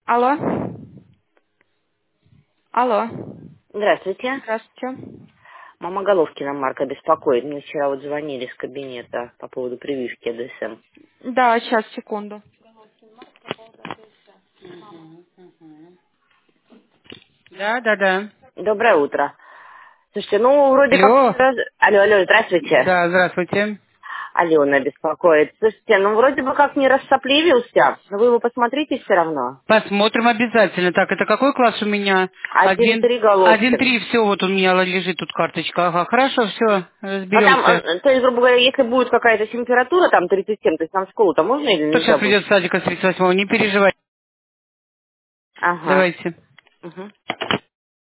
Алло. Алло. Здравствуйте. Здравствуйте. Мама Головкина Марка беспокоит. Мне вчера вот звонили с кабинета по поводу прививки ДСМ. Да, сейчас, секунду. Да. Доброе утро. Слушайте, ну, вроде как... Алло. Алло, здравствуйте. Да, здравствуйте. Алена беспокоит. Слушайте, ну, вроде бы как не рассопливился. Но вы его посмотрите все равно. Посмотрим обязательно. Так, это какой класс у меня? 1-3 Один Головкин. три. Все, вот у меня лежит тут карточка. Ага, хорошо, все, А там, разберемся. то есть, грубо говоря, если будет какая-то температура, там 37, то есть нам в школу-то можно или Кто нельзя сейчас будет? придет с садика с 38-го? Не переживай. Ага. Давайте. Угу.